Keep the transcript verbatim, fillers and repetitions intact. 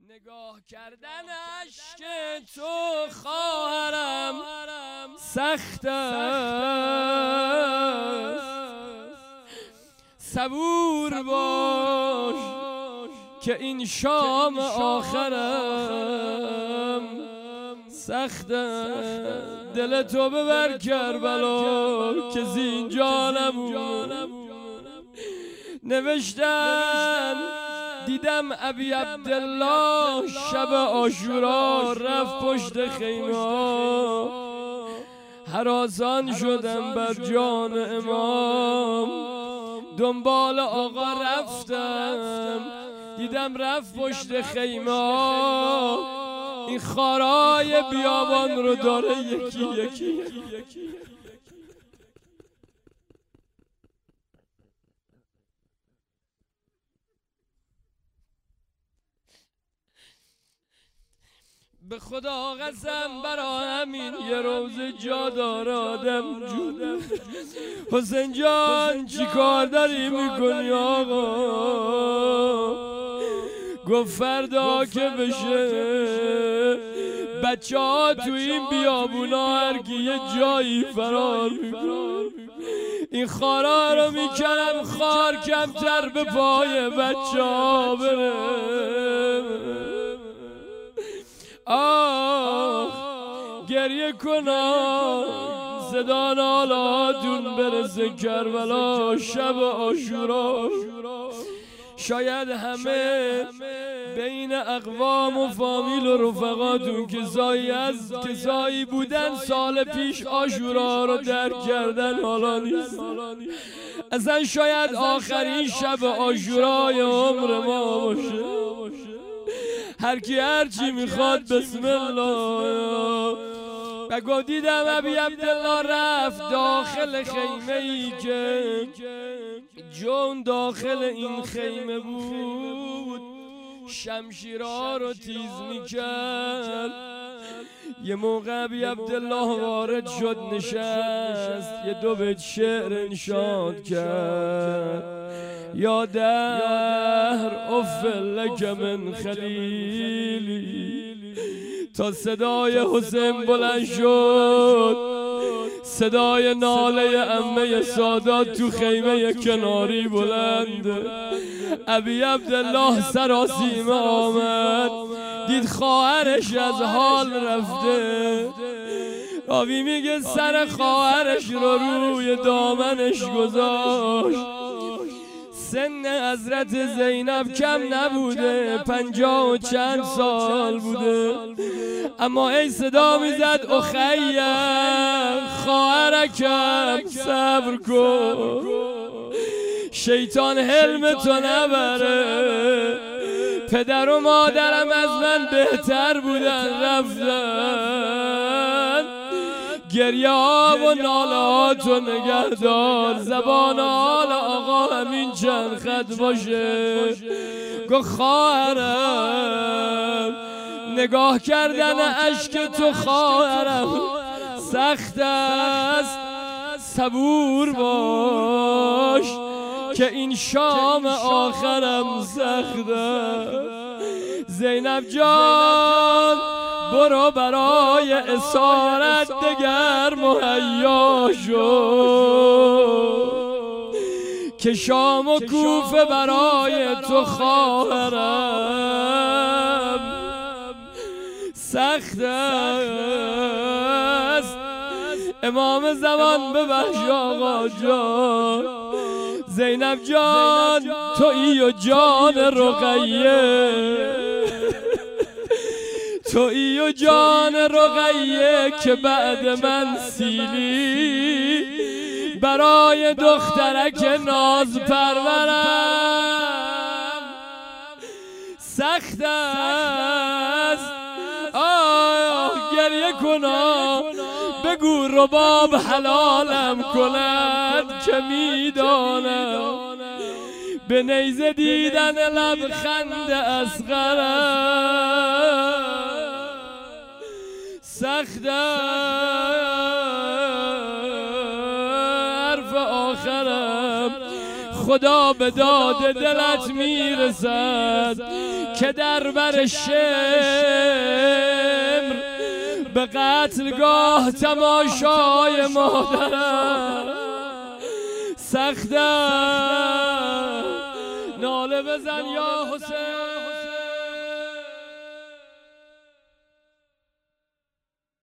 نگاه کردنش که تو خواهرم سخت است، صبور باش که این شام آخرم سخت است. دل تو ببر کربلا که زینجا نمون. نوشتن دیدم ابی عبدالله شب عاشورا رفت پشت خیمه، هراسان شدم بر جان امام. دنبال آقا رفتم دیدم رفت پشت خیمه، این خارای بیابان رو داره یکی یکی. به خدا قسم برا همین یه روز جا داره آدم جون. حسین جان چی کار داری میکنی آقا؟ گفت فردا که بشه بچه ها تو این بیابونا هر کی یه جایی فرار میکنه، این خارا رو میکنم خار کمتر به پای بچه ها بره. آخ گریه کنا صدا نالاتون برسه کربلا شب عاشورا. شاید همه بین اقوام و فامیل و رفقاتون که زایی از کسایی بودن سال پیش عاشورا رو درک کردن حالا نیست. اصلا شاید آخرین شب عاشورای عمر ما باشه. هر کی هر چی میخواد بسم الله. و گفت دیدم ابی عبدالله رفت داخل خیمه ای که جون داخل این خیمه بود، شمشیرها رو تیز میکرد. یه موقع ابی عبدالله وارد شد نشست یه دو بیت شعر انشاد کرد. یا دهر اف لک من خلیلی. تا صدای حسین بلند شد، صدای ناله عمه سادات تو خیمه کناری بلند. ابی عبدالله سراسیمه آمد دید خواهرش از حال رفته. راوی میگه سر خواهرش رو روی دامنش گذاشت. سن حضرت زینب کم نبوده، پنجاه و چند سال بوده، اما ای صدا میزد اخیر خواهرکم صبر کن، شیطان حلم تو نبره. پدر و مادرم از من بهتر بودن رفتن. گریه ها و ناله ها تو نگهدار، زبان حال آقا همین چند خط باشه. گو خواهرم نگاه کردن اشک تو خواهرم سخت است، صبور باش که این شام آخرم سخت است. زینب جان برو برای اسارت دگر مهیا شو، که شام و کوفه برای تو خواهرم سخت است. امام زمان ببخش آقا جان. زینب جان تو ای و جان رقیه، تو ای و جان رقیه که بعد من سیلی. برای دخترک ناز پرورم سخت است. آه گریه کنا بگو رباب حلالم کند که میدانم. به نیزه دیدن لبخند اصغرم سخت حرف آخرم. خدا خدا به داد دلت میرسد که در بر شمر به قتلگاه تماشای مادرم سخته. ناله بزن یا حسین.